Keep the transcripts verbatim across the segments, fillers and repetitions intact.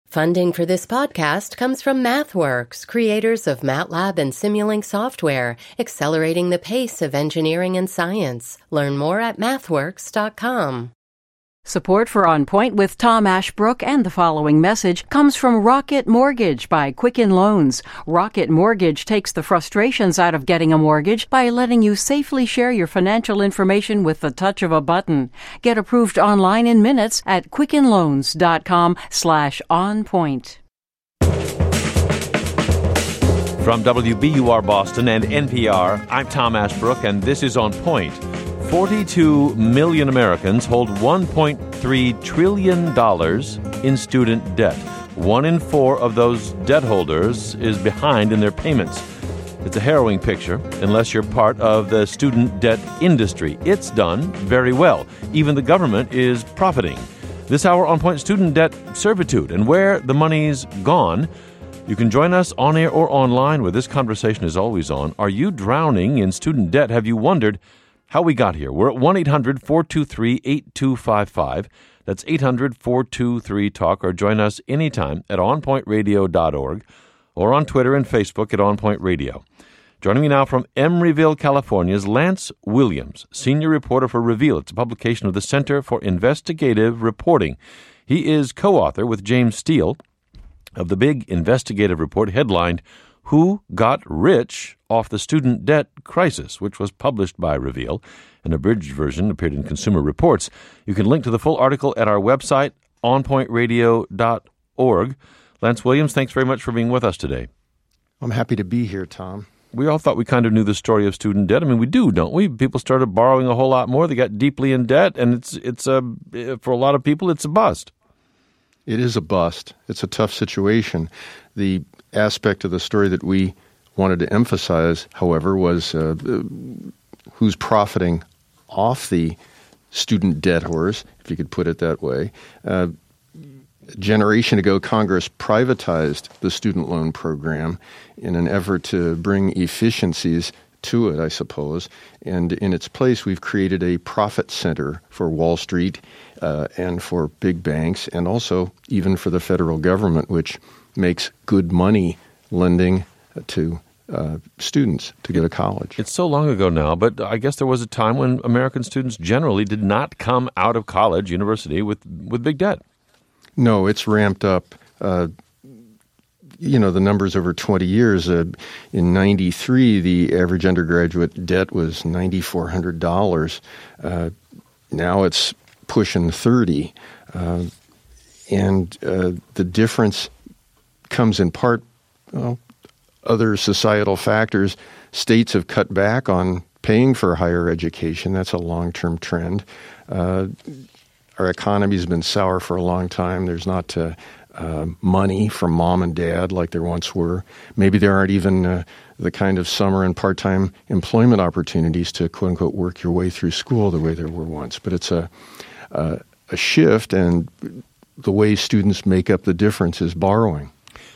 Funding for this podcast comes from MathWorks, creators of MATLAB and Simulink software, accelerating the pace of engineering and science. Learn more at mathworks dot com. Support for On Point with Tom Ashbrook and the following message comes from Rocket Mortgage by Quicken Loans. Rocket Mortgage takes the frustrations out of getting a mortgage by letting you safely share your financial information with the touch of a button. Get approved online in minutes at quickenloans.com slash onpoint. From W B U R Boston and N P R, I'm Tom Ashbrook, and this is On Point. forty-two million Americans hold one point three trillion dollars in student debt. One in four of those debt holders is behind in their payments. It's a harrowing picture, unless you're part of the student debt industry. It's done very well. Even the government is profiting. This hour, On Point, student debt servitude and where the money's gone. You can join us on air or online, where this conversation is always on. Are you drowning in student debt? Have you wondered how we got here? We're at one eight hundred four two three eight two five five. That's eight hundred four two three talk, or join us anytime at on point radio dot org or on Twitter and Facebook at OnPoint Radio. Joining me now from Emeryville, California is Lance Williams, senior reporter for Reveal. It's a publication of the Center for Investigative Reporting. He is co-author with James Steele of the big investigative report headlined Who Got Rich Off the Student Debt Crisis, which was published by Reveal. An abridged version appeared in Consumer Reports. You can link to the full article at our website, on point radio dot org. Lance Williams, thanks very much for being with us today. I'm happy to be here, Tom. We all thought we kind of knew the story of student debt. I mean, we do, don't we? People started borrowing a whole lot more. They got deeply in debt, and it's it's a for a lot of people, it's a bust. It is a bust. It's a tough situation. The aspect of the story that we wanted to emphasize, however, was uh, who's profiting off the student debt horse, if you could put it that way. Uh, a generation ago, Congress privatized the student loan program in an effort to bring efficiencies to it, I suppose. And in its place, we've created a profit center for Wall Street uh, and for big banks, and also even for the federal government, which makes good money lending to uh, students to go to college. It's so long ago now, but I guess there was a time when American students generally did not come out of college, university, with, with big debt. No, it's ramped up. Uh, you know, the numbers over twenty years. Uh, in ninety-three, the average undergraduate debt was nine thousand four hundred dollars. Uh, now it's pushing thirty. Uh, and uh, the difference comes in part, well, other societal factors. States have cut back on paying for higher education. That's a long-term trend. Uh, our economy has been sour for a long time. There's not uh, uh, money from mom and dad like there once were. Maybe there aren't even uh, the kind of summer and part-time employment opportunities to, quote-unquote, work your way through school the way there were once. But it's a, uh, a shift, and the way students make up the difference is borrowing.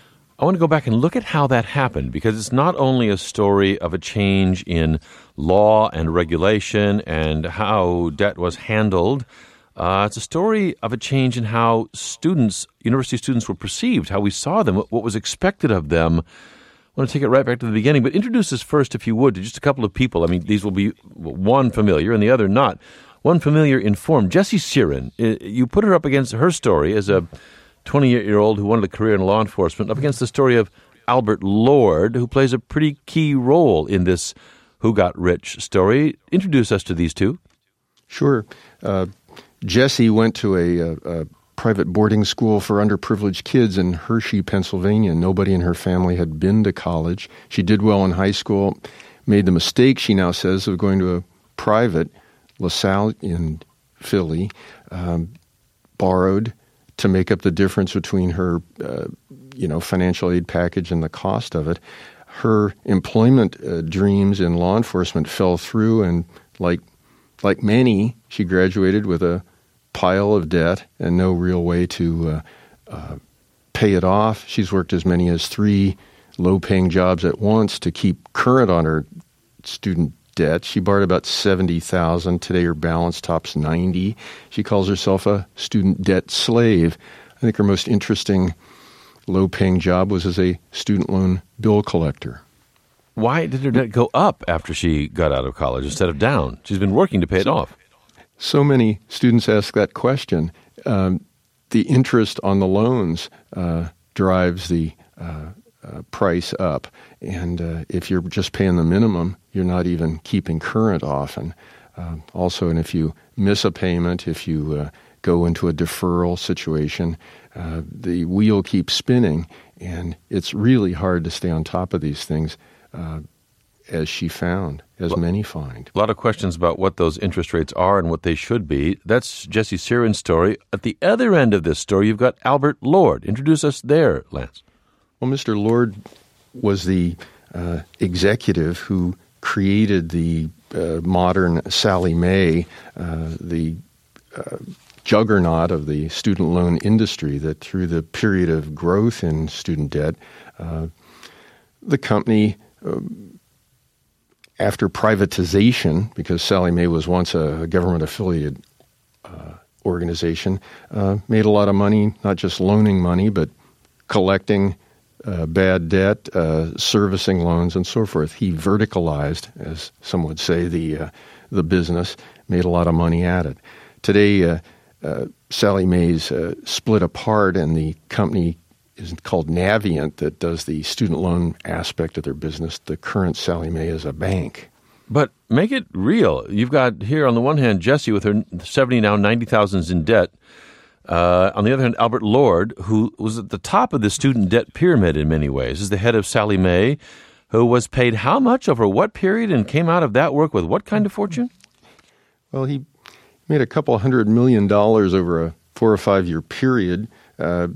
I want to go back and look at how that happened, because it's not only a story of a change in law and regulation and how debt was handled. Uh, it's a story of a change in how students, university students, were perceived, how we saw them, what was expected of them. I want to take it right back to the beginning, but introduce us first, if you would, to just a couple of people. I mean, these will be one familiar and the other not. One familiar informed, Jessie Siren. You put her up against her story as a twenty-eight-year-old who wanted a career in law enforcement, up against the story of Albert Lord, who plays a pretty key role in this Who Got Rich story. Introduce us to these two. Sure. Uh, Jessie went to a, a, a private boarding school for underprivileged kids in Hershey, Pennsylvania. Nobody in her family had been to college. She did well in high school, made the mistake, she now says, of going to a private, LaSalle in Philly, um, borrowed to make up the difference between her, uh, you know, financial aid package and the cost of it. Her employment uh, dreams in law enforcement fell through, and like like many, she graduated with a pile of debt and no real way to uh, uh, pay it off. She's worked as many as three low-paying jobs at once to keep current on her student debt. She borrowed about seventy thousand dollars. Today her balance tops ninety. She calls herself a student debt slave. I think her most interesting low-paying job was as a student loan bill collector. Why did her debt go up after she got out of college instead of down? She's been working to pay it off. So many students ask that question. Um, the interest on the loans uh, drives the uh, uh, price up. And uh, if you're just paying the minimum, you're not even keeping current often. Uh, also, and if you miss a payment, if you uh, go into a deferral situation, uh, the wheel keeps spinning, and it's really hard to stay on top of these things, uh, as she found, as well, many find. A lot of questions about what those interest rates are and what they should be. That's Jesse Siren's story. At the other end of this story, you've got Albert Lord. Introduce us there, Lance. Well, Mister Lord was the uh, executive who created the uh, modern Sallie Mae, uh, the uh, juggernaut of the student loan industry, that through the period of growth in student debt, uh, the company, uh, after privatization, because Sallie Mae was once a government-affiliated uh, organization, uh, made a lot of money, not just loaning money, but collecting uh, bad debt, uh, servicing loans, and so forth. He verticalized, as some would say, the uh, the business, made a lot of money at it. Today, uh, uh, Sallie Mae's uh, split apart, and the company is called Navient that does the student loan aspect of their business. The current Sallie Mae is a bank. But make it real. You've got here on the one hand Jesse with her seventy now ninety thousands in debt. Uh, on the other hand, Albert Lord, who was at the top of the student debt pyramid in many ways, is the head of Sallie Mae, who was paid how much over what period and came out of that work with what kind of fortune? Well, he made a couple hundred million dollars over a four or five year period. Uh,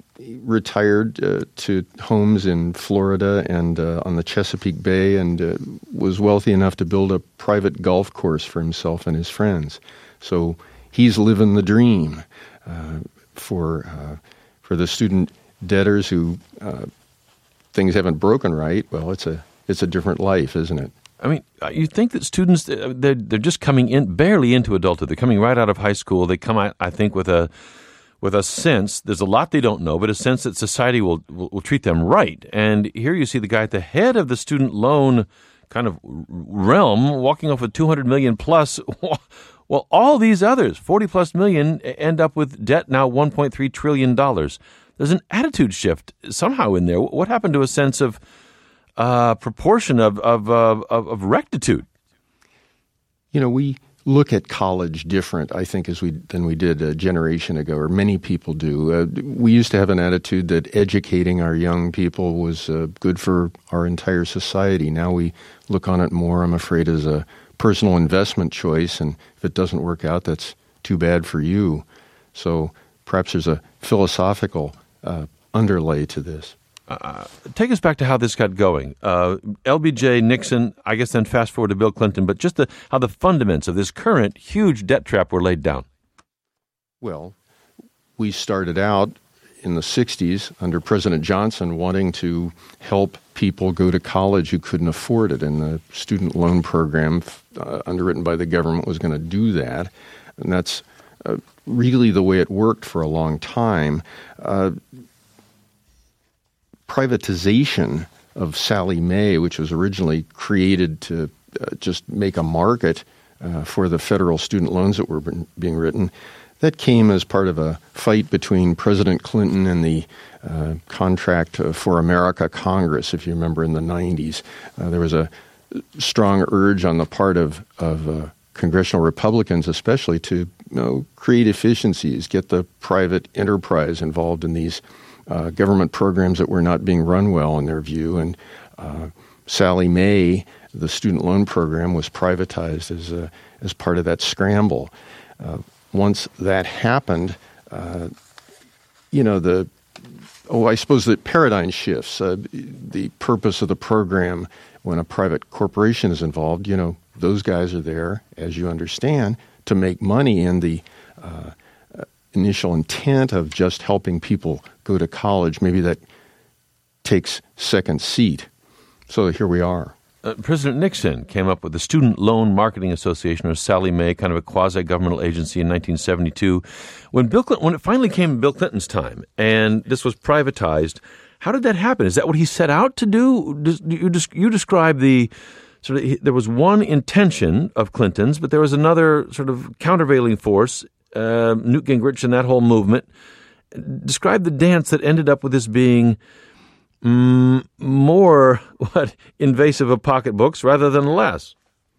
retired uh, to homes in Florida and uh, on the Chesapeake Bay, and uh, was wealthy enough to build a private golf course for himself and his friends. So he's living the dream uh, for uh, for the student debtors who uh, things haven't broken right. Well, it's a it's a different life, isn't it? I mean, you think that students, they're, they're just coming in barely into adulthood. They're coming right out of high school. They come out, I think, with a with a sense, there's a lot they don't know, but a sense that society will, will, will treat them right. And here you see the guy at the head of the student loan kind of realm walking off with two hundred million plus. Well, all these others, forty plus million, end up with debt now one point three trillion dollars. There's an attitude shift somehow in there. What happened to a sense of uh, proportion of, of, uh, of, of rectitude? You know, we look at college different, I think, as we than we did a generation ago, or many people do. Uh, we used to have an attitude that educating our young people was uh, good for our entire society. Now we look on it more, I'm afraid, as a personal investment choice, and if it doesn't work out, that's too bad for you. So perhaps there's a philosophical uh, underlay to this. Uh, take us back to how this got going. Uh, L B J, Nixon, I guess then fast forward to Bill Clinton, but just the, how the fundaments of this current huge debt trap were laid down. Well, we started out in the sixties under President Johnson wanting to help people go to college who couldn't afford it, and the student loan program uh, underwritten by the government was going to do that. And that's uh, really the way it worked for a long time. Uh, privatization of Sallie Mae, which was originally created to uh, just make a market uh, for the federal student loans that were being written, that came as part of a fight between President Clinton and the uh, Contract for America Congress, if you remember, in the nineties. Uh, there was a strong urge on the part of, of uh, congressional Republicans especially to you know, create efficiencies, get the private enterprise involved in these Uh, government programs that were not being run well in their view. And uh, Sallie Mae, the student loan program, was privatized as a, as part of that scramble. Uh, once that happened, uh, you know, the oh, I suppose the paradigm shifts. Uh, the purpose of the program, when a private corporation is involved, you know, those guys are there, as you understand, to make money, and the uh, initial intent of just helping people go to college, maybe that takes second seat. So here we are. uh, President Nixon came up with the Student Loan Marketing Association, or Sallie Mae, kind of a quasi-governmental agency in nineteen seventy-two. When Bill Clinton, when it finally came Bill Clinton's time, and this was privatized, how did that happen? Is that what he set out to do? You, you describe the sort of, there was one intention of Clinton's, but there was another sort of countervailing force, uh, Newt Gingrich and that whole movement. Describe the dance that ended up with this being mm, more what invasive of pocketbooks rather than less.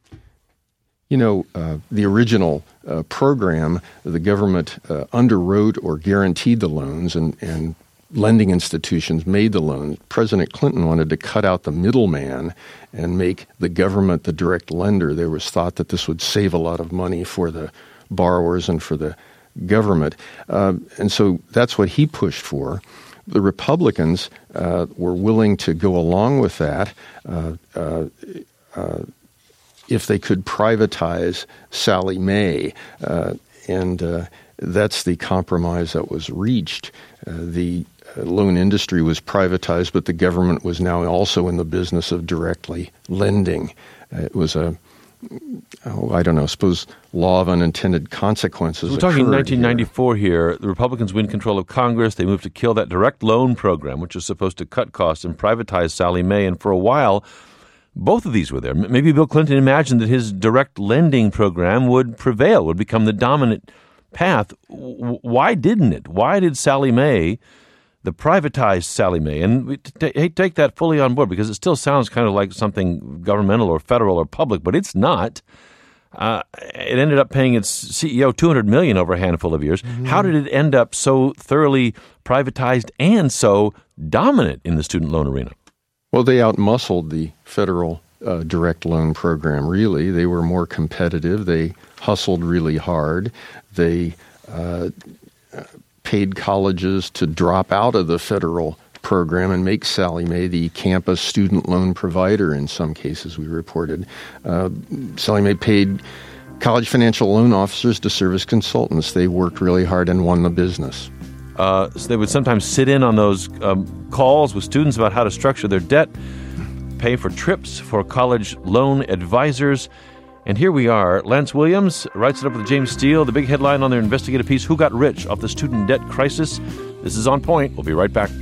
You know, uh, the original uh, program, the government uh, underwrote or guaranteed the loans, and, and lending institutions made the loans. President Clinton wanted to cut out the middleman and make the government the direct lender. There was thought that this would save a lot of money for the borrowers and for the government. Uh, and so that's what he pushed for. The Republicans uh, were willing to go along with that uh, uh, uh, if they could privatize Sallie Mae. Uh, and uh, that's the compromise that was reached. Uh, the loan industry was privatized, but the government was now also in the business of directly lending. Uh, it was a, oh, I don't know, suppose law of unintended consequences. We're talking nineteen ninety-four here. here. The Republicans win control of Congress. They move to kill that direct loan program, which was supposed to cut costs and privatize Sallie Mae. And for a while, both of these were there. Maybe Bill Clinton imagined that his direct lending program would prevail, would become the dominant path. Why didn't it? Why did Sallie Mae, the privatized Sallie Mae, and we t- take that fully on board because it still sounds kind of like something governmental or federal or public, but it's not. Uh, it ended up paying its C E O two hundred million dollars over a handful of years. Mm-hmm. How did it end up so thoroughly privatized and so dominant in the student loan arena? Well, they outmuscled the federal uh, direct loan program, really. They were more competitive. They hustled really hard. They uh, paid colleges to drop out of the federal program and make Sallie Mae the campus student loan provider in some cases, we reported. Uh, Sallie Mae paid college financial loan officers to serve as consultants. They worked really hard and won the business. Uh, so they would sometimes sit in on those um, calls with students about how to structure their debt, pay for trips for college loan advisors. And here we are. Lance Williams writes it up with James Steele. The big headline on their investigative piece, Who Got Rich Off the Student Debt Crisis? This is On Point. We'll be right back.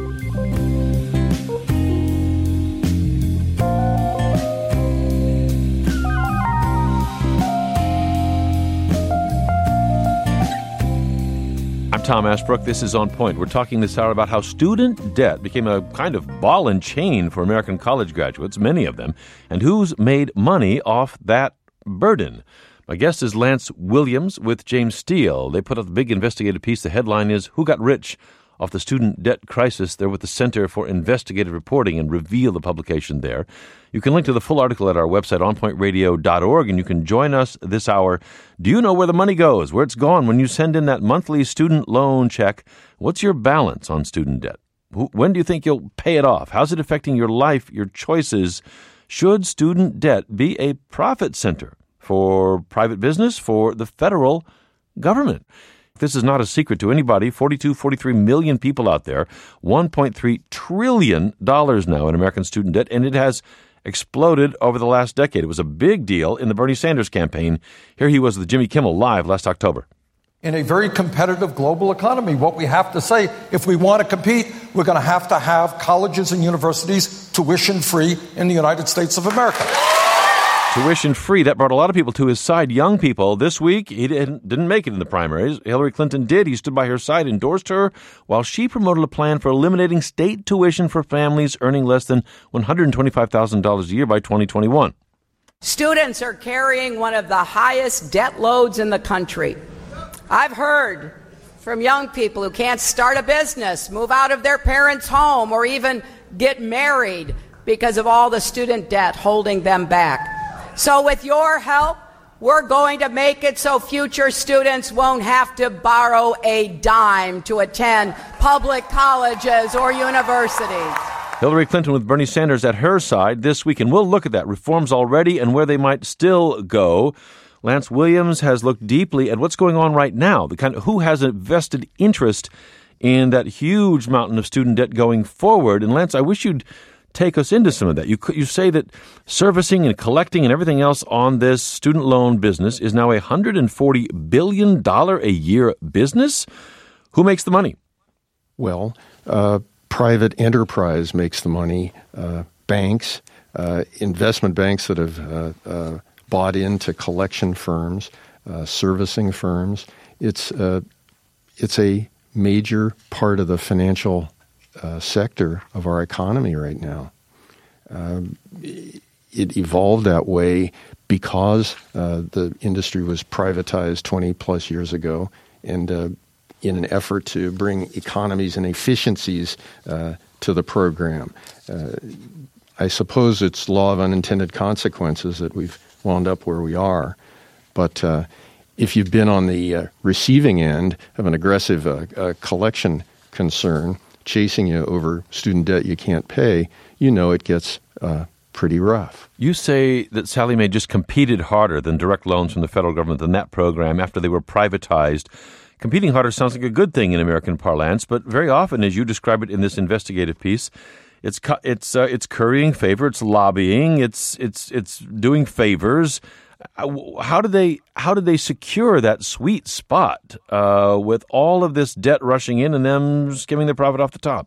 I'm Tom Ashbrook. This is On Point. We're talking this hour about how student debt became a kind of ball and chain for American college graduates, many of them, and who's made money off that burden. My guest is Lance Williams with James Steele. They put out the big investigative piece. The headline is Who Got Rich Off the Student Debt Crisis? They're with the Center for Investigative Reporting and reveal the publication there. You can link to the full article at our website, on point radio dot org, and you can join us this hour. Do you know where the money goes, where it's gone when you send in that monthly student loan check? What's your balance on student debt? When do you think you'll pay it off? How's it affecting your life, your choices? Should student debt be a profit center for private business, for the federal government? This is not a secret to anybody. forty-two, forty-three million people out there, one point three trillion dollars now in American student debt, and it has exploded over the last decade. It was a big deal in the Bernie Sanders campaign. Here he was with Jimmy Kimmel Live last October. In a very competitive global economy, what we have to say, if we want to compete, we're going to have to have colleges and universities tuition-free in the United States of America. Tuition-free. That brought a lot of people to his side, young people. This week, he didn't, didn't make it in the primaries. Hillary Clinton did. He stood by her side, endorsed her, while she promoted a plan for eliminating state tuition for families earning less than one hundred twenty-five thousand dollars a year by twenty twenty-one. Students are carrying one of the highest debt loads in the country. I've heard from young people who can't start a business, move out of their parents' home, or even get married because of all the student debt holding them back. So with your help, we're going to make it so future students won't have to borrow a dime to attend public colleges or universities. Hillary Clinton with Bernie Sanders at her side this week, and we'll look at that, reforms already and where they might still go. Lance Williams has looked deeply at what's going on right now, the kind of who has a vested interest in that huge mountain of student debt going forward. And Lance, I wish you'd take us into some of that. You you say that servicing and collecting and everything else on this student loan business is now a one hundred forty billion dollars a year business. Who makes the money? Well, uh, private enterprise makes the money. Uh, banks, uh, investment banks that have uh, uh, bought into collection firms, uh, servicing firms. It's uh, it's a major part of the financial uh, sector of our economy right now. Um, it evolved that way because uh, the industry was privatized twenty plus years ago, and uh, in an effort to bring economies and efficiencies uh, to the program. Uh, I suppose it's law of unintended consequences that we've wound up where we are. But uh, if you've been on the uh, receiving end of an aggressive uh, uh, collection concern chasing you over student debt you can't pay, you know it gets uh, pretty rough. You say that Sallie Mae just competed harder than direct loans from the federal government than that program after they were privatized. Competing harder sounds like a good thing in American parlance, but very often, as you describe it in this investigative piece, it's it's uh, it's currying favor, it's lobbying, it's it's it's doing favors. How did they how did they secure that sweet spot uh, with all of this debt rushing in and them skimming the profit off the top?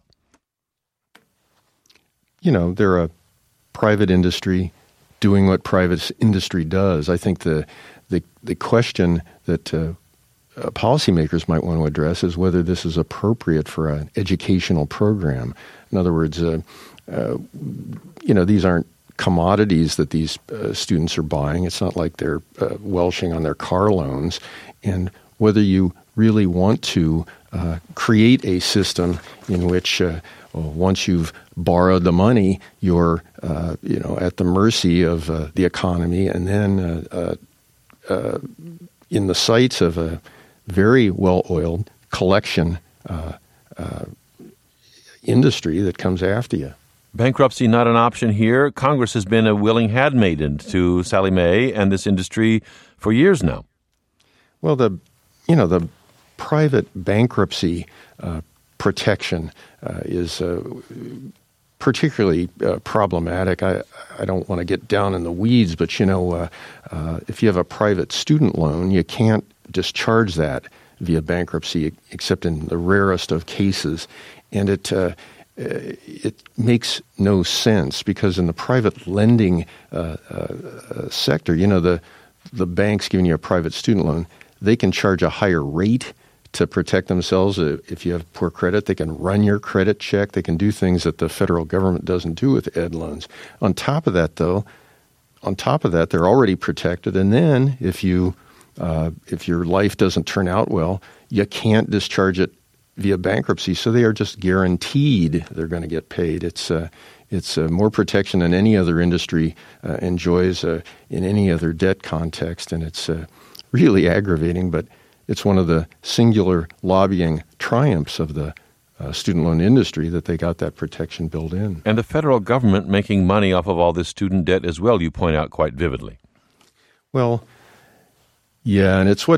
You know, they're a private industry doing what private industry does. I think the the the question that uh, Uh, policymakers might want to address is whether this is appropriate for an educational program. In other words, uh, uh, you know, these aren't commodities that these uh, students are buying. It's not like they're uh, welshing on their car loans. And whether you really want to uh, create a system in which uh, well, once you've borrowed the money, you're, uh, you know, at the mercy of uh, the economy, and then uh, uh, uh, in the sights of a very well-oiled collection uh, uh, industry that comes after you. Bankruptcy not an option here. Congress has been a willing handmaiden to Sallie Mae and this industry for years now. Well, the you know the private bankruptcy uh, protection uh, is uh, particularly uh, problematic. I I don't want to get down in the weeds, but you know uh, uh, if you have a private student loan, you can't discharge that via bankruptcy, except in the rarest of cases. And it uh, it makes no sense because in the private lending uh, uh, sector, you know, the the banks giving you a private student loan, they can charge a higher rate to protect themselves. If you have poor credit, they can run your credit check. They can do things that the federal government doesn't do with ed loans. On top of that, though, on top of that, they're already protected. And then if you Uh, if your life doesn't turn out well, you can't discharge it via bankruptcy. So they are just guaranteed they're going to get paid. It's uh, it's uh, more protection than any other industry uh, enjoys uh, in any other debt context, and it's uh, really aggravating. But it's one of the singular lobbying triumphs of the uh, student loan industry that they got that protection built in. And the federal government making money off of all this student debt as well, you point out quite vividly. Well, yeah, and it's what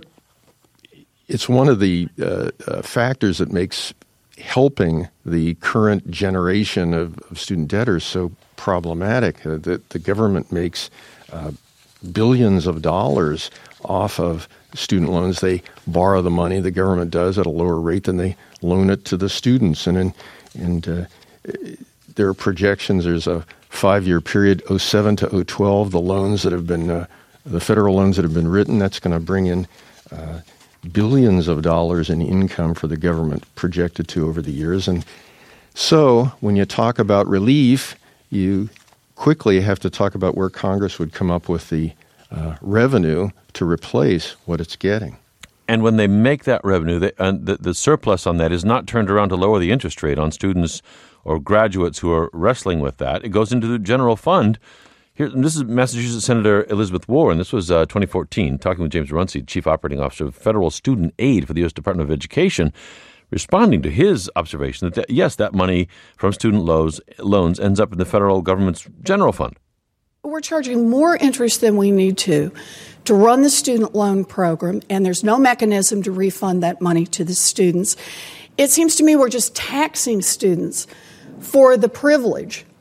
it's one of the uh, uh, factors that makes helping the current generation of, of student debtors so problematic. Uh, that the government makes uh, billions of dollars off of student loans. They borrow the money, the government does, at a lower rate than they loan it to the students. And in, and uh, there are projections. There's a five-year period, oh seven to oh twelve, the loans that have been uh, The federal loans that have been written, that's going to bring in uh, billions of dollars in income for the government, projected to over the years. And so when you talk about relief, you quickly have to talk about where Congress would come up with the uh, revenue to replace what it's getting. And when they make that revenue, they, uh, the, the surplus on that is not turned around to lower the interest rate on students or graduates who are wrestling with that. It goes into the general fund. Here, this is Massachusetts Senator Elizabeth Warren. This was uh, twenty fourteen, talking with James Runcie, Chief Operating Officer of Federal Student Aid for the U S Department of Education, responding to his observation that, that yes, that money from student loans, loans ends up in the federal government's general fund. We're charging more interest than we need to to run the student loan program, and there's no mechanism to refund that money to the students. It seems to me we're just taxing students for the privilege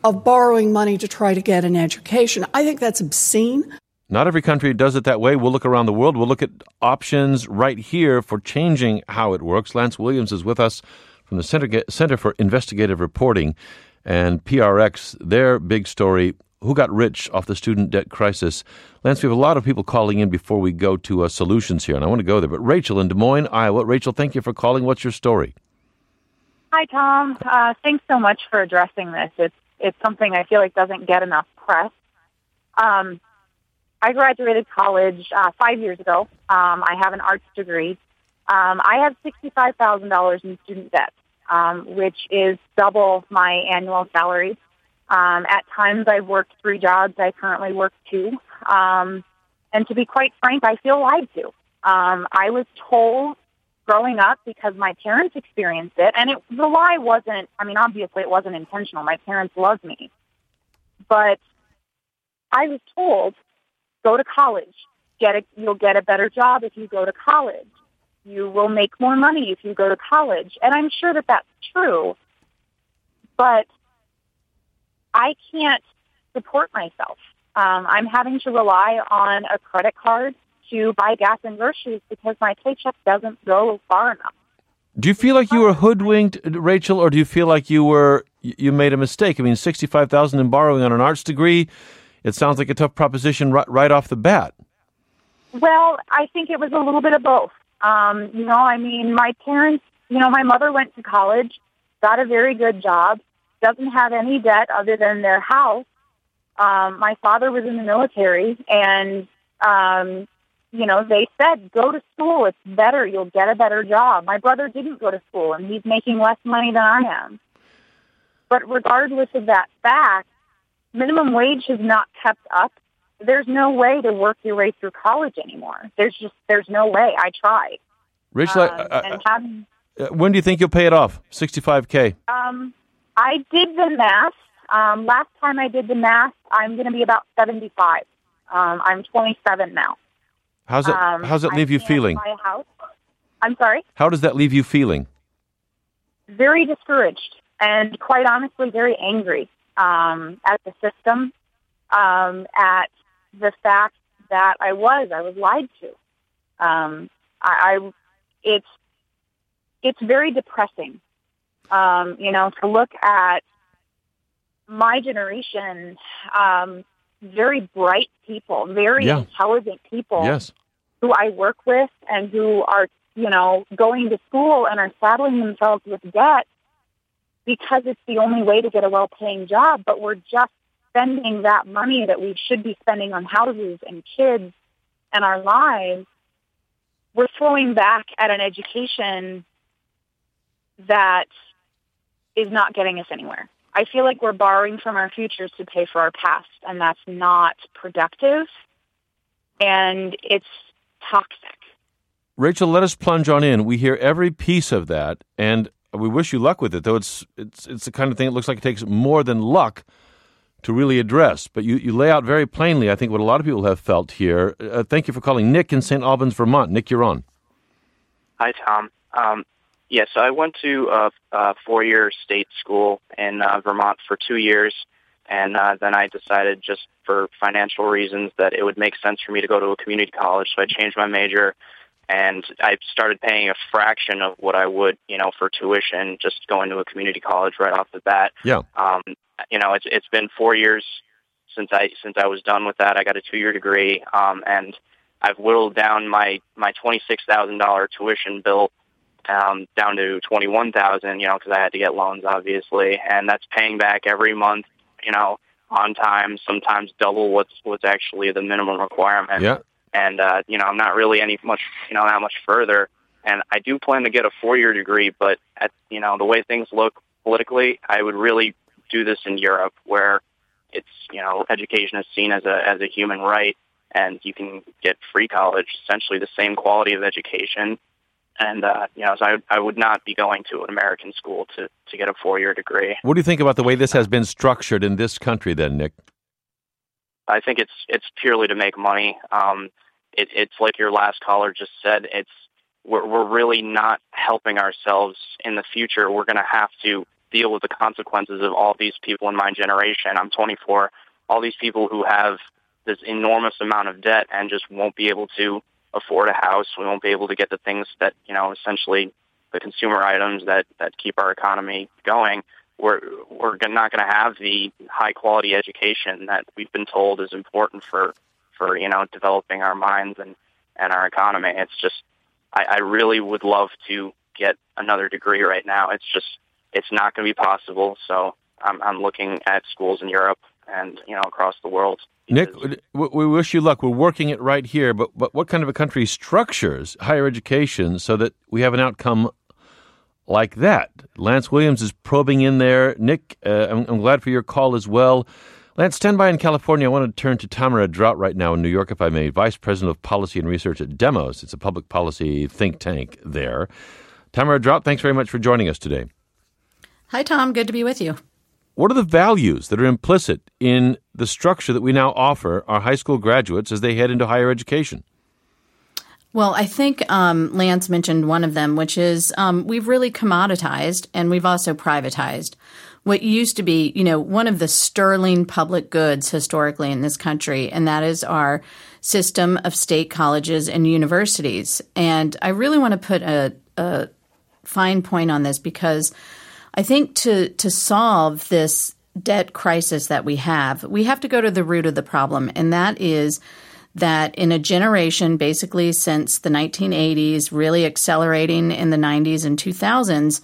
of borrowing money to try to get an education. I think that's obscene. Not every country does it that way. We'll look around the world. We'll look at options right here for changing how it works. Lance Williams is with us from the Center, Center for Investigative Reporting, and P R X, their big story, who got rich off the student debt crisis. Lance, we have a lot of people calling in before we go to uh, solutions here, and I want to go there. But Rachel in Des Moines, Iowa. Rachel, thank you for calling. What's your story? Hi, Tom. Uh, thanks so much for addressing this. It's it's something I feel like doesn't get enough press. Um, I graduated college uh, five years ago. Um, I have an arts degree. Um, I have sixty-five thousand dollars in student debt, um, which is double my annual salary. Um, at times, I've worked three jobs. I currently work two. Um, and to be quite frank, I feel lied to. Um, I was told growing up, because my parents experienced it, and it, the lie wasn't, I mean, obviously it wasn't intentional. My parents loved me. But I was told, go to college. Get a, you'll get a better job if you go to college. You will make more money if you go to college. And I'm sure that that's true. But I can't support myself. Um, I'm having to rely on a credit card to buy gas and groceries because my paycheck doesn't go far enough. Do you feel like you were hoodwinked, Rachel, or do you feel like you were you made a mistake? I mean, sixty-five thousand dollars in borrowing on an arts degree, it sounds like a tough proposition right, right off the bat. Well, I think it was a little bit of both. Um, you know, I mean, my parents, you know, my mother went to college, got a very good job, doesn't have any debt other than their house. Um, my father was in the military, and, um, you know, they said, go to school. It's better. You'll get a better job. My brother didn't go to school, and he's making less money than I am. But regardless of that fact, minimum wage has not kept up. There's no way to work your way through college anymore. There's just, there's no way. I tried. Rachel, um, I, I, and having, when do you think you'll pay it off? sixty-five K. Um, I did the math. Um, last time I did the math, I'm going to be about seventy-five. Um, I'm twenty-seven now. How's it, um, how's it leave you feeling? Buy a house. I'm sorry? How does that leave you feeling? Very discouraged and, quite honestly, very angry um, at the system, um, at the fact that I was, I was lied to. Um, I, I, it's, it's very depressing, um, you know, to look at my generation, um, very bright people, very yeah. intelligent people yes. who I work with and who are, you know, going to school and are saddling themselves with debt because it's the only way to get a well-paying job, but we're just spending that money that we should be spending on houses and kids and our lives. We're throwing back at an education that is not getting us anywhere. I feel like we're borrowing from our futures to pay for our past, and that's not productive, and it's toxic. Rachel, let us plunge on in. We hear every piece of that, and we wish you luck with it, though it's it's it's the kind of thing it looks like it takes more than luck to really address. But you, you lay out very plainly, I think, what a lot of people have felt here. Uh, thank you for calling. Nick in Saint Albans, Vermont. Nick, you're on. Hi, Tom. Um, yes, I went to a, a four-year state school in uh, Vermont for two years, and uh, then I decided just for financial reasons that it would make sense for me to go to a community college, so I changed my major, and I started paying a fraction of what I would, you know, for tuition, just going to a community college right off the bat. Yeah. Um, you know, it's it's been four years since I since I was done with that. I got a two-year degree, um, and I've whittled down my my twenty-six thousand dollars tuition bill um, down to twenty-one thousand dollars, you know, because I had to get loans, obviously, and that's paying back every month, you know, on time, sometimes double what's what's actually the minimum requirement. Yeah. And, uh, you know, I'm not really any much, you know, that much further. And I do plan to get a four-year degree, but, at, you know, the way things look politically, I would really do this in Europe where it's, you know, education is seen as a as a human right, and you can get free college, essentially the same quality of education. And, uh, you know, so I, I would not be going to an American school to, to get a four-year degree. What do you think about the way this has been structured in this country then, Nick? I think it's it's purely to make money. Um, it, it's like your last caller just said. It's we're we're really not helping ourselves in the future. We're going to have to deal with the consequences of all these people in my generation. I'm twenty-four. All these people who have this enormous amount of debt and just won't be able to afford a house. We won't be able to get the things that, you know, essentially the consumer items that, that keep our economy going. We're we're not going to have the high quality education that we've been told is important for, for you know, developing our minds and, and our economy. It's just, I, I really would love to get another degree right now. It's just, it's not going to be possible. So I'm, I'm looking at schools in Europe and, you know, across the world. Nick, we wish you luck. We're working it right here, but, but what kind of a country structures higher education so that we have an outcome like that? Lance Williams is probing in there. Nick, uh, I'm, I'm glad for your call as well. Lance, stand by in California. I want to turn to Tamara Drought right now in New York, if I may, Vice President of Policy and Research at Demos. It's a public policy think tank there. Tamara Drought, thanks very much for joining us today. Hi, Tom. Good to be with you. What are the values that are implicit in the structure that we now offer our high school graduates as they head into higher education? Well, I think um, Lance mentioned one of them, which is um, we've really commoditized and we've also privatized what used to be, you know, one of the sterling public goods historically in this country, and that is our system of state colleges and universities. And I really want to put a, a fine point on this because I think to to solve this debt crisis that we have, we have to go to the root of the problem, and that is that in a generation basically since the nineteen eighties, really accelerating in the nineties and two thousands,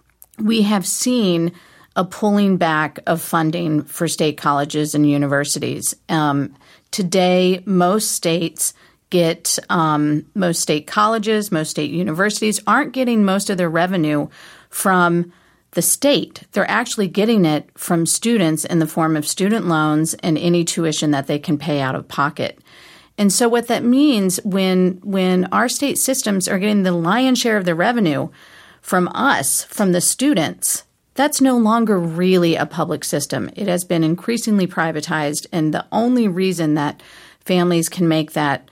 we have seen a pulling back of funding for state colleges and universities. Um, today, most states get um, most state colleges, most state universities aren't getting most of their revenue from the state. They're actually getting it from students in the form of student loans and any tuition that they can pay out of pocket. And so what that means when when our state systems are getting the lion's share of the revenue from us, from the students, that's no longer really a public system. It has been increasingly privatized, and the only reason that families can make that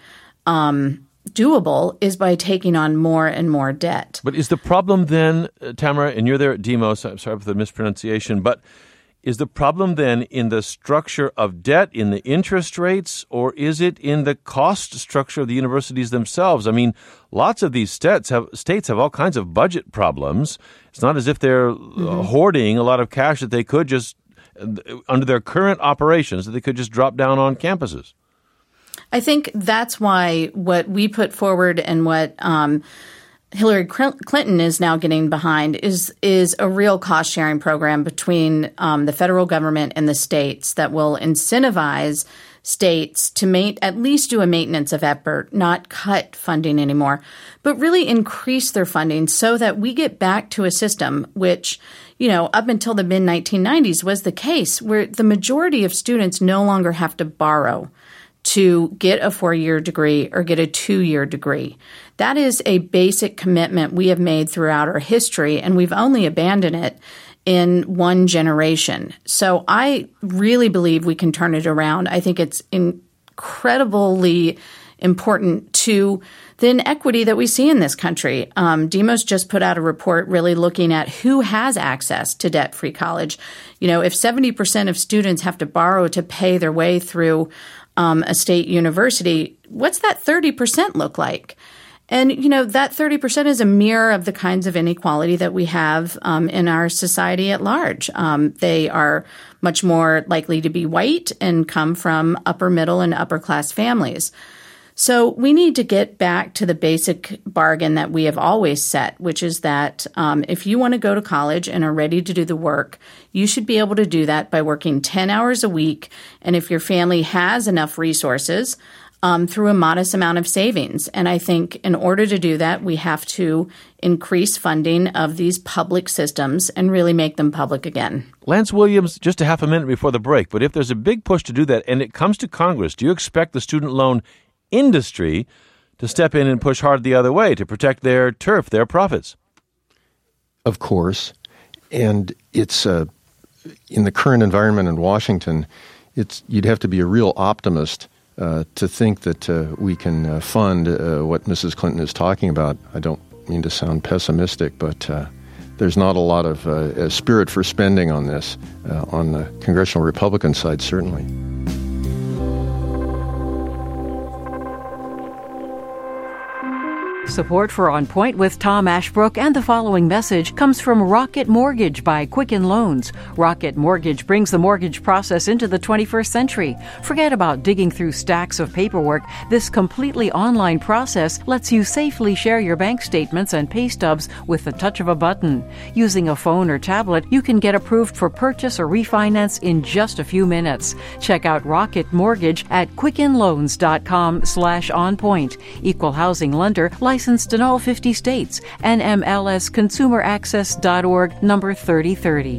um, doable is by taking on more and more debt. But is the problem then, uh, Tamara, and you're there at Demos, I'm sorry for the mispronunciation, but is the problem then in the structure of debt, in the interest rates, or is it in the cost structure of the universities themselves? I mean, lots of these states have, states have all kinds of budget problems. It's not as if they're mm-hmm. uh, hoarding a lot of cash that they could just, uh, under their current operations, that they could just drop down on campuses. I think that's why what we put forward and what um, Hillary Clinton is now getting behind is is a real cost-sharing program between um, the federal government and the states that will incentivize states to make, at least do a maintenance of effort, not cut funding anymore, but really increase their funding so that we get back to a system which, you know, up until the mid nineteen nineties was the case where the majority of students no longer have to borrow to get a four-year degree or get a two-year degree. That is a basic commitment we have made throughout our history, and we've only abandoned it in one generation. So I really believe we can turn it around. I think it's incredibly important to the inequity that we see in this country. Um, Demos just put out a report really looking at who has access to debt-free college. You know, if seventy percent of students have to borrow to pay their way through Um, a state university, what's that thirty percent look like? And, you know, that thirty percent is a mirror of the kinds of inequality that we have um, in our society at large. Um, they are much more likely to be white and come from upper middle and upper class families. So we need to get back to the basic bargain that we have always set, which is that um, if you want to go to college and are ready to do the work, you should be able to do that by working ten hours a week. And if your family has enough resources, um, through a modest amount of savings. And I think in order to do that, we have to increase funding of these public systems and really make them public again. Lance Williams, just a half a minute before the break, but if there's a big push to do that and it comes to Congress, do you expect the student loan industry to step in and push hard the other way to protect their turf, their profits? Of course. And it's uh, in the current environment in Washington, it's you'd have to be a real optimist uh, to think that uh, we can uh, fund uh, what Missus Clinton is talking about. I don't mean to sound pessimistic, but uh, there's not a lot of uh, spirit for spending on this uh, on the congressional Republican side, certainly. Support for On Point with Tom Ashbrook and the following message comes from Rocket Mortgage by Quicken Loans. Rocket Mortgage brings the mortgage process into the twenty-first century. Forget about digging through stacks of paperwork. This completely online process lets you safely share your bank statements and pay stubs with the touch of a button. Using a phone or tablet, you can get approved for purchase or refinance in just a few minutes. Check out Rocket Mortgage at quickenloans.com slash on point. Equal housing lender, licensed in all fifty states. N M L S consumer access dot org, number thirty thirty.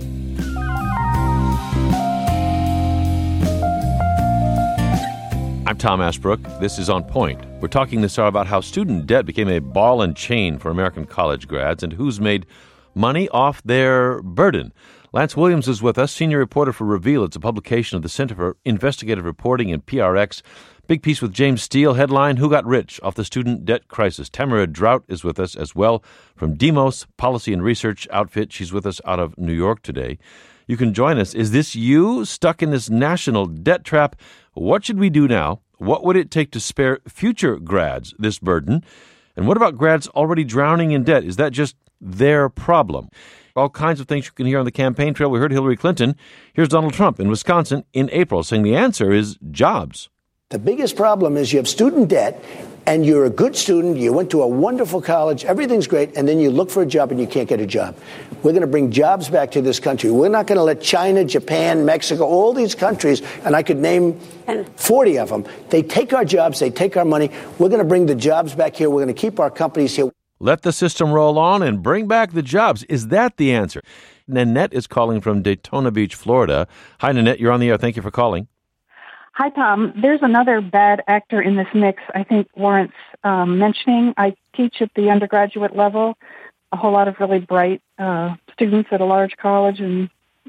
I'm Tom Ashbrook. This is On Point. We're talking this hour about how student debt became a ball and chain for American college grads and who's made money off their burden. Lance Williams is with us, senior reporter for Reveal. It's a publication of the Center for Investigative Reporting and P R X. Big piece with James Steele, headline, Who Got Rich Off the Student Debt Crisis. Tamara Drought is with us as well from Demos Policy and Research Outfit. She's with us out of New York today. You can join us. Is this you stuck in this national debt trap? What should we do now? What would it take to spare future grads this burden? And what about grads already drowning in debt? Is that just their problem? All kinds of things you can hear on the campaign trail. We heard Hillary Clinton. Here's Donald Trump in Wisconsin in April saying the answer is jobs. The biggest problem is you have student debt and you're a good student, you went to a wonderful college, everything's great, and then you look for a job and you can't get a job. We're going to bring jobs back to this country. We're not going to let China, Japan, Mexico, all these countries, and I could name forty of them, they take our jobs, they take our money. We're going to bring the jobs back here. We're going to keep our companies here. Let the system roll on and bring back the jobs. Is that the answer? Nanette is calling from Daytona Beach, Florida. Hi, Nanette. You're on the air. Thank you for calling. Hi, Tom. There's another bad actor in this mix I think warrants um, mentioning. I teach at the undergraduate level, a whole lot of really bright uh, students at a large college in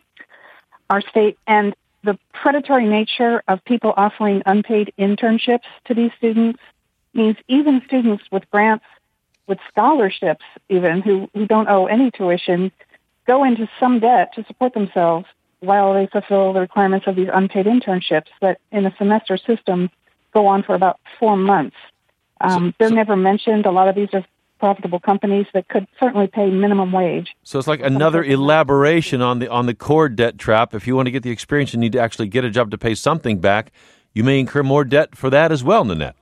our state, and the predatory nature of people offering unpaid internships to these students means even students with grants, with scholarships even, who, who don't owe any tuition, go into some debt to support themselves while they fulfill the requirements of these unpaid internships that in a semester system go on for about four months. Um, so, they're so, never mentioned. A lot of these are profitable companies that could certainly pay minimum wage. So it's like another elaboration on the on the core debt trap. If you want to get the experience, you need to actually get a job to pay something back. You may incur more debt for that as well, Nanette.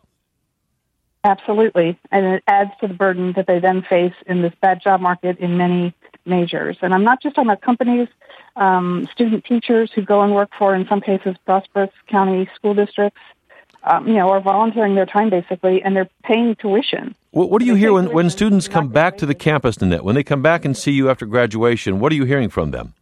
Absolutely. And it adds to the burden that they then face in this bad job market in many majors. And I'm not just talking about companies, um, student teachers who go and work for, in some cases, prosperous county school districts, um, you know, are volunteering their time basically, and they're paying tuition. What, what do you hear when, when students come back to the campus, Nanette? When they come back and see you after graduation, what are you hearing from them?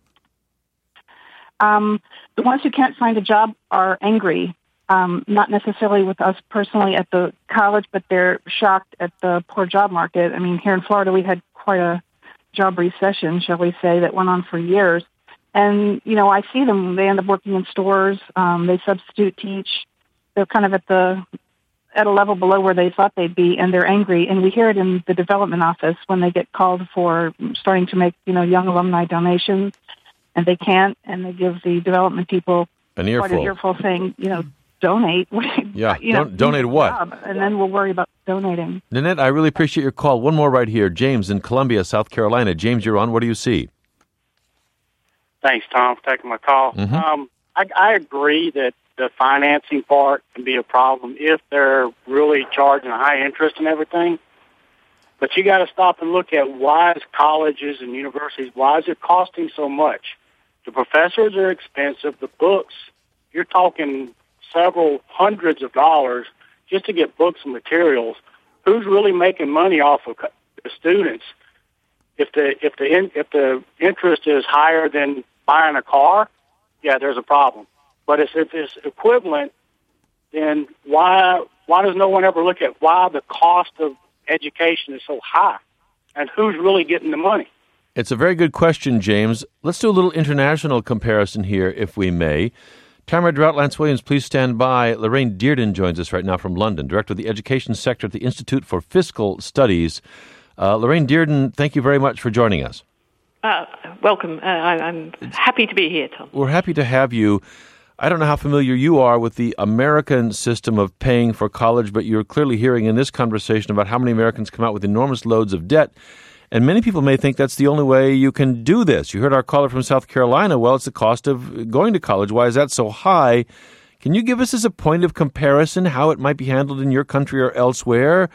Um, the ones who can't find a job are angry. Um, not necessarily with us personally at the college, but they're shocked at the poor job market. I mean, here in Florida, we had quite a job recession, shall we say, that went on for years. And, you know, I see them. They end up working in stores. Um, they substitute teach. They're kind of at the at a level below where they thought they'd be, and they're angry. And we hear it in the development office when they get called for starting to make, you know, young alumni donations, and they can't, and they give the development people an earful. quite an earful saying, you know, donate. Yeah, you know, Don- donate what? Job, and then we'll worry about donating. Nanette, I really appreciate your call. One more right here. James in Columbia, South Carolina. James, you're on. What do you see? Thanks, Tom, for taking my call. Mm-hmm. Um, I, I agree that the financing part can be a problem if they're really charging a high interest and everything. But you got to stop and look at why is colleges and universities, why is it costing so much? The professors are expensive. The books, you're talking several hundreds of dollars just to get books and materials. Who's really making money off of the students? If the if the in, if the interest is higher than buying a car, yeah, there's a problem. But if it's equivalent, then why why does no one ever look at why the cost of education is so high and who's really getting the money? It's a very good question, James. Let's do a little international comparison here, if we may. Tamara Drought, Lance Williams, please stand by. Lorraine Dearden joins us right now from London, Director of the Education Sector at the Institute for Fiscal Studies. Uh, Lorraine Dearden, thank you very much for joining us. Uh, welcome. Uh, I, I'm happy to be here, Tom. We're happy to have you. I don't know how familiar you are with the American system of paying for college, but you're clearly hearing in this conversation about how many Americans come out with enormous loads of debt. And many people may think that's the only way you can do this. You heard our caller from South Carolina. Well, it's the cost of going to college. Why is that so high? Can you give us as a point of comparison how it might be handled in your country or elsewhere?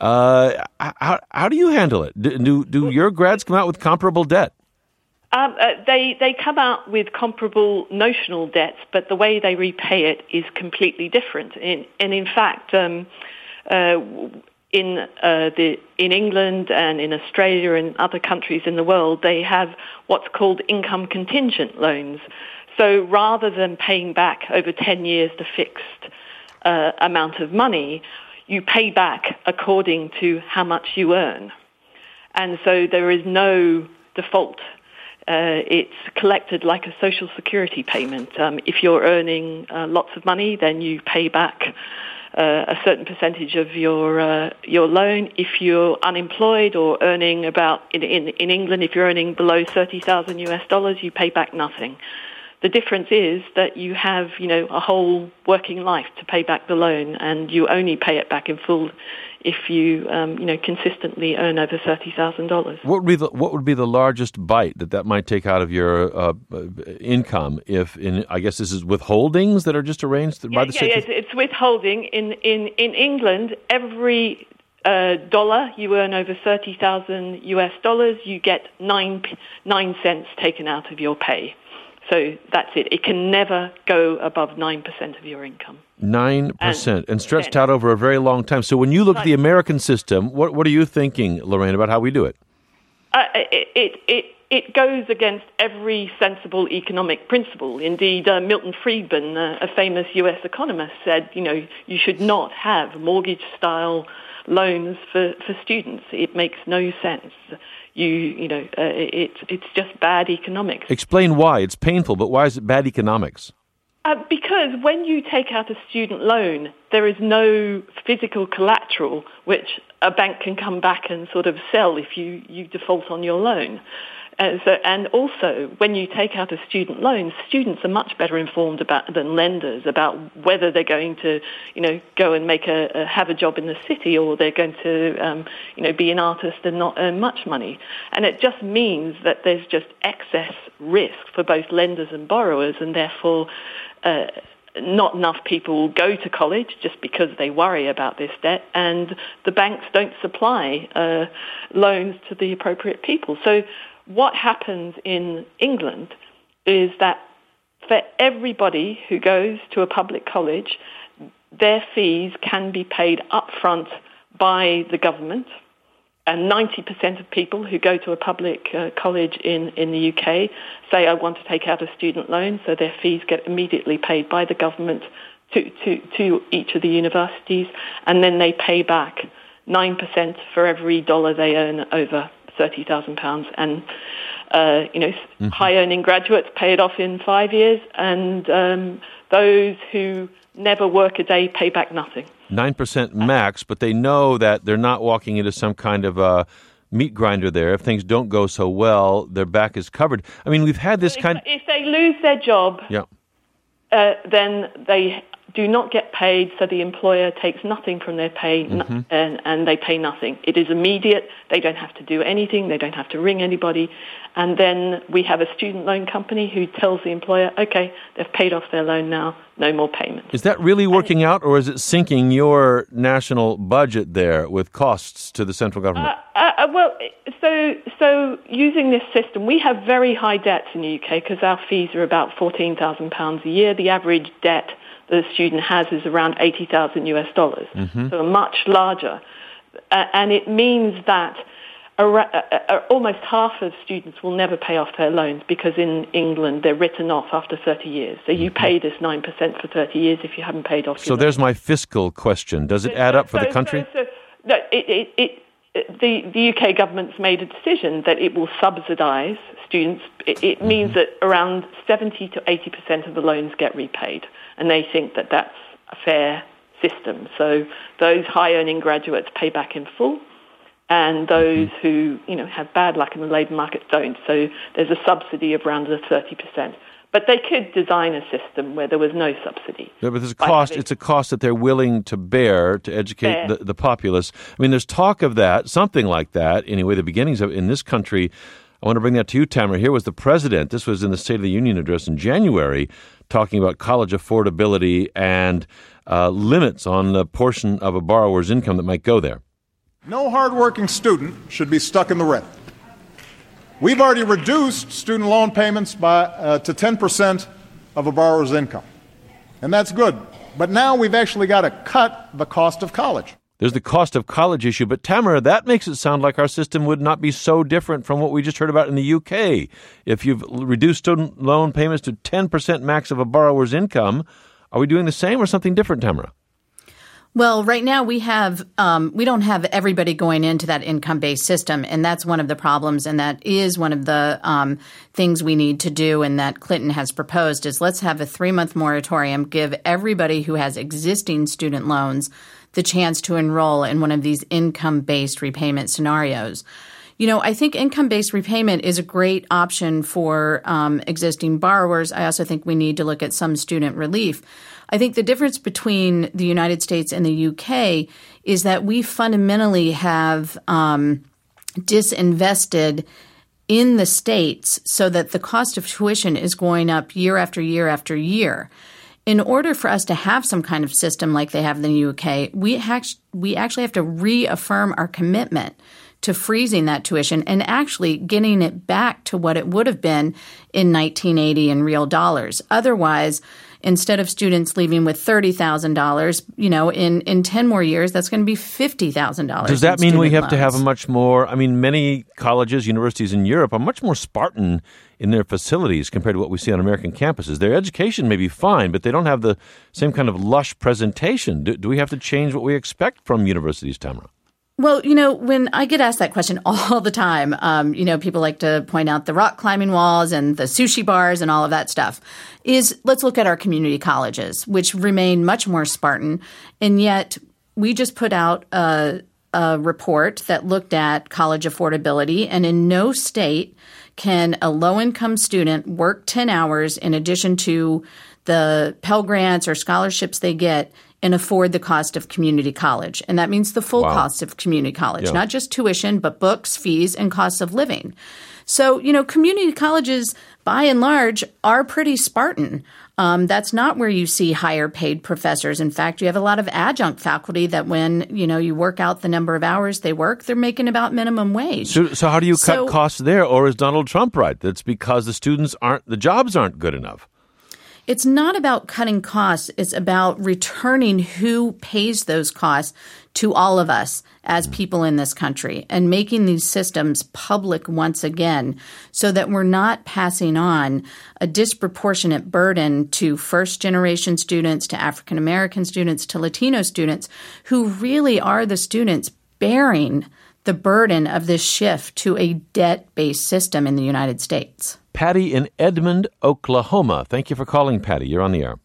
Uh, how, how do you handle it? Do, do your grads come out with comparable debt? Um, uh, they they come out with comparable notional debts, but the way they repay it is completely different. In, and in fact, um, uh, in uh, the in England and in Australia and other countries in the world, they have what's called income contingent loans. So rather than paying back over ten years the fixed uh, amount of money, you pay back according to how much you earn, and so there is no default. Uh, it's collected like a social security payment. Um, if you're earning uh, lots of money, then you pay back uh, a certain percentage of your uh, your loan. If you're unemployed or earning about, in, in, in England, if you're earning below thirty thousand U S dollars, you pay back nothing. The difference is that you have, you know, a whole working life to pay back the loan, and you only pay it back in full if you, um, you know, consistently earn over thirty thousand dollars. What would be the what would be the largest bite that that might take out of your uh, income? If in, I guess this is withholdings that are just arranged yeah, by the yeah, state. Yeah, it's, it's withholding. In in in England, every uh, dollar you earn over thirty thousand U S dollars, you get nine nine cents taken out of your pay. So that's it. It can never go above nine percent of your income. nine percent, and, and stretched out over a very long time. So when you look at the American system, what what are you thinking, Lorraine, about how we do it? Uh, it, it, it, it goes against every sensible economic principle. Indeed, uh, Milton Friedman, uh, a famous U S economist, said, you know, you should not have mortgage-style loans for, for students. It makes no sense. You, you know, uh, it's it's just bad economics. Explain why. It's painful, but why is it bad economics? Uh, because when you take out a student loan, there is no physical collateral which a bank can come back and sort of sell if you, you default on your loan. Uh, so, and also, when you take out a student loan, students are much better informed about than lenders about whether they're going to, you know, go and make a, a have a job in the city, or they're going to, um, you know, be an artist and not earn much money. And it just means that there's just excess risk for both lenders and borrowers, and therefore, uh, not enough people go to college just because they worry about this debt, and the banks don't supply uh, loans to the appropriate people. So what happens in England is that for everybody who goes to a public college, their fees can be paid upfront by the government. And ninety percent of people who go to a public uh, college in, in the U K say, I want to take out a student loan, so their fees get immediately paid by the government to, to, to each of the universities, and then they pay back nine percent for every dollar they earn over thirty thousand pounds, and uh, you know, mm-hmm. high-earning graduates pay it off in five years, and um, those who never work a day pay back nothing. Nine percent max, but they know that they're not walking into some kind of uh, meat grinder there. If things don't go so well, their back is covered. I mean, we've had this if, kind. If they lose their job, yeah. uh, then they do not get paid, so the employer takes nothing from their pay, mm-hmm. and, and they pay nothing. It is immediate. They don't have to do anything. They don't have to ring anybody. And then we have a student loan company who tells the employer, okay, they've paid off their loan now, no more payments. Is that really working out, or is it sinking your national budget there with costs to the central government? Uh, uh, well, so so using this system, we have very high debts in the U K because our fees are about fourteen thousand pounds a year. The average debt that a student has is around eighty thousand U S dollars, mm-hmm. so much larger. Uh, and it means that a, a, a, almost half of students will never pay off their loans because in England they're written off after thirty years. So you pay this nine percent for thirty years if you haven't paid off your So there's my fiscal question. Does it add up for so, the country? So, so, no, it, it, it, the, the U K government's made a decision that it will subsidise students. It, it mm-hmm. means that around seventy to eighty percent of the loans get repaid, and they think that that's a fair system. So those high-earning graduates pay back in full, and those who, you know, have bad luck in the labour market don't. So there's a subsidy of around thirty percent. But they could design a system where there was no subsidy. Yeah, but there's a cost. Having, it's a cost that they're willing to bear to educate the, the populace. I mean, there's talk of that, something like that. Anyway, the beginnings of in this country. I want to bring that to you, Tamara. Here was the president. This was in the State of the Union address in January, talking about college affordability and uh, limits on the portion of a borrower's income that might go there. No hardworking student should be stuck in the red. We've already reduced student loan payments by uh, to ten percent of a borrower's income, and that's good. But now we've actually got to cut the cost of college. There's the cost of college issue, but Tamara, that makes it sound like our system would not be so different from what we just heard about in the U K. If you've reduced student loan payments to ten percent max of a borrower's income, are we doing the same or something different, Tamara? Well, right now we have um, we don't have everybody going into that income-based system, and that's one of the problems, and that is one of the um, things we need to do, and that Clinton has proposed is let's have a three-month moratorium, give everybody who has existing student loans the chance to enroll in one of these income-based repayment scenarios. You know, I think income-based repayment is a great option for um, existing borrowers. I also think we need to look at some student relief. I think the difference between the United States and the U K is that we fundamentally have um, disinvested in the states so that the cost of tuition is going up year after year after year. In order for us to have some kind of system like they have in the U K, we, ha- we actually have to reaffirm our commitment to freezing that tuition and actually getting it back to what it would have been in nineteen eighty in real dollars. Otherwise, instead of students leaving with thirty thousand dollars, you know, in, in ten more years, that's going to be fifty thousand dollars. Does that mean we have loans. to have a much more, I mean, many colleges, universities in Europe are much more Spartan in their facilities compared to what we see on American campuses. Their education may be fine, but they don't have the same kind of lush presentation. Do, do we have to change what we expect from universities, Tamara? Well, you know, when I get asked that question all the time, um, you know, people like to point out the rock climbing walls and the sushi bars and all of that stuff, is let's look at our community colleges, which remain much more Spartan. And yet we just put out a, a report that looked at college affordability, and in no state can a low-income student work ten hours in addition to the Pell Grants or scholarships they get and afford the cost of community college. And that means the full Wow. cost of community college, Yeah. not just tuition, but books, fees, and costs of living. So, you know, community colleges, by and large, are pretty Spartan. Um, that's not where you see higher paid professors. In fact, you have a lot of adjunct faculty that when, you know, you work out the number of hours they work, they're making about minimum wage. So, so how do you So- cut costs there? Or is Donald Trump right? That's because the students aren't, the jobs aren't good enough. It's not about cutting costs. It's about returning who pays those costs to all of us as people in this country and making these systems public once again so that we're not passing on a disproportionate burden to first-generation students, to African-American students, to Latino students who really are the students bearing the burden of this shift to a debt-based system in the United States. Patty in Edmond, Oklahoma. Thank you for calling, Patty. You're on the air.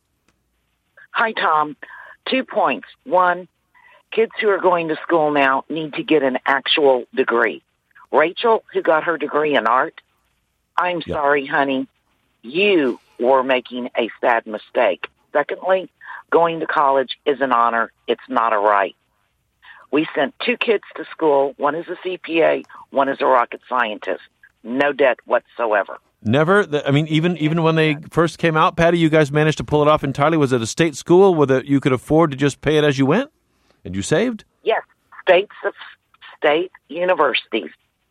Hi, Tom. Two points. One, kids who are going to school now need to get an actual degree. Rachel, who got her degree in art, I'm Yeah. sorry, honey, you were making a sad mistake. Secondly, going to college is an honor. It's not a right. We sent two kids to school. One is a C P A, one is a rocket scientist. No debt whatsoever. Never? The- I mean, even even when they first came out, Patty, you guys managed to pull it off entirely. Was it a state school where the, you could afford to just pay it as you went? And you saved? Yes, states of state universities.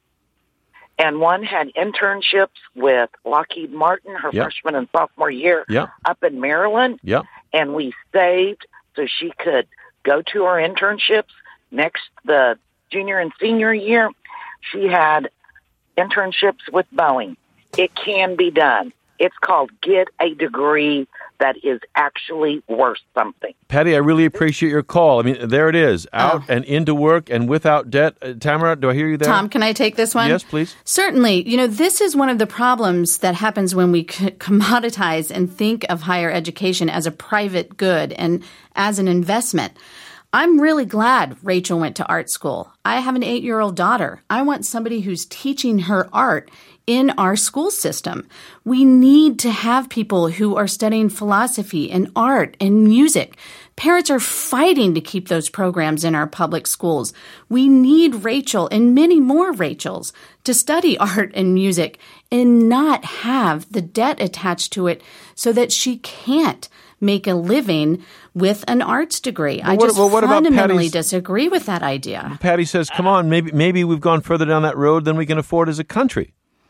And one had internships with Lockheed Martin her Yep. freshman and sophomore year Yep. up in Maryland. Yep. And we saved so she could go to her internships next the junior and senior year. She had internships with Boeing. It can be done. It's called get a degree that is actually worth something. Patty, I really appreciate your call. I mean, there it is, out and into work and without debt. Uh, Tamara, do I hear you there? Tom, can I take this one? Yes, please. Certainly. You know, this is one of the problems that happens when we c- commoditize and think of higher education as a private good and as an investment. I'm really glad Rachel went to art school. I have an eight-year-old daughter. I want somebody who's teaching her art in our school system. We need to have people who are studying philosophy and art and music. Parents are fighting to keep those programs in our public schools. We need Rachel and many more Rachels to study art and music and not have the debt attached to it so that she can't make a living with an arts degree. Well, I what, just well, what fundamentally about disagree with that idea. Patty says, come on, maybe maybe we've gone further down that road than we can afford as a country.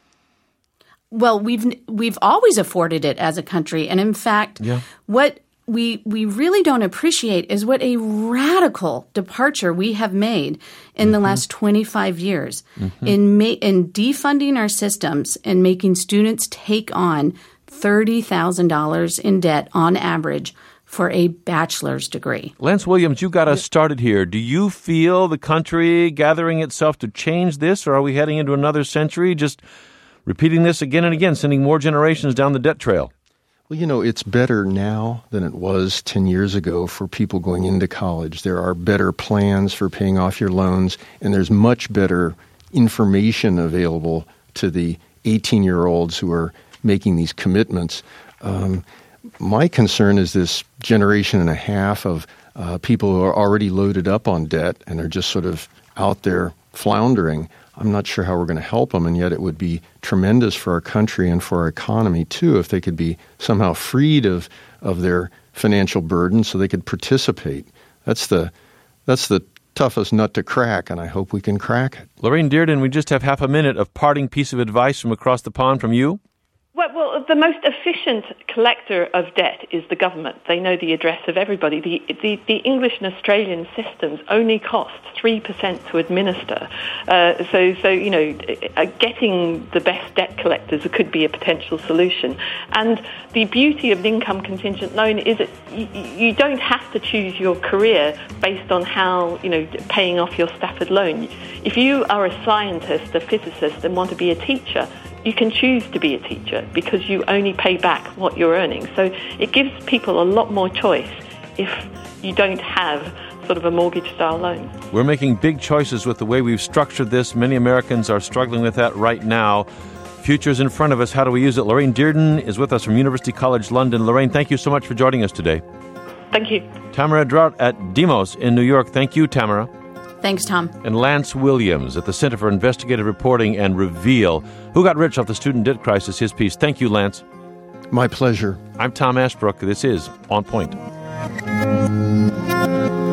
Well, we've we've always afforded it as a country. And in fact, yeah. what we we really don't appreciate is what a radical departure we have made in mm-hmm. the last twenty-five years mm-hmm. in ma- in defunding our systems and making students take on thirty thousand dollars in debt on average for a bachelor's degree. Lance Williams, you got us started here. Do you feel the country gathering itself to change this, or are we heading into another century just repeating this again and again, sending more generations down the debt trail? Well, you know, it's better now than it was ten years ago for people going into college. There are better plans for paying off your loans, and there's much better information available to the eighteen-year-olds who are making these commitments. Um, my concern is this generation and a half of uh, people who are already loaded up on debt and are just sort of out there floundering. I'm not sure how we're going to help them, and yet it would be tremendous for our country and for our economy, too, if they could be somehow freed of, of their financial burden so they could participate. That's the that's the toughest nut to crack, and I hope we can crack it. Lorraine Dearden, we just have half a minute of parting piece of advice from across the pond from you. Well, well, the most efficient collector of debt is the government. They know the address of everybody. The, the, the English and Australian systems only cost three percent to administer. Uh, so, so, you know, uh, getting the best debt collectors could be a potential solution. And the beauty of an income contingent loan is that you, you don't have to choose your career based on how, you know, paying off your Stafford loan. If you are a scientist, a physicist, and want to be a teacher, you can choose to be a teacher because you only pay back what you're earning. So it gives people a lot more choice if you don't have sort of a mortgage-style loan. We're making big choices with the way we've structured this. Many Americans are struggling with that right now. Future's in front of us. How do we use it? Lorraine Dearden is with us from University College London. Lorraine, thank you so much for joining us today. Thank you. Tamara Drought at Demos in New York. Thank you, Tamara. Thanks, Tom. And Lance Williams at the Center for Investigative Reporting and Reveal. Who got rich off the student debt crisis? His piece. Thank you, Lance. My pleasure. I'm Tom Ashbrook. This is On Point.